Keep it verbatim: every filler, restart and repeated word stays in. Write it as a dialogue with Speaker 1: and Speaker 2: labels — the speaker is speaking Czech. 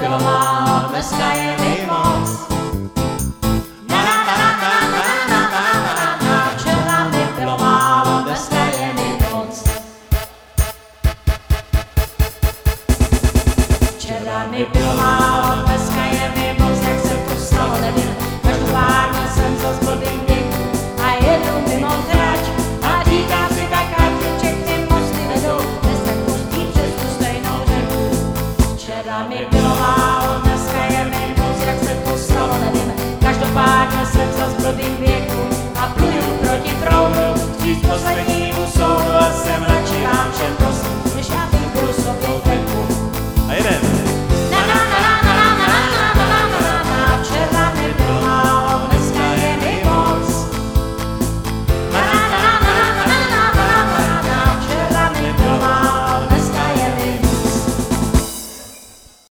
Speaker 1: bylo málo, dneska je mi moc. Na na na na na na na na na na, včera mi bylo málo, dneska je mi moc. Včera mi bylo málo,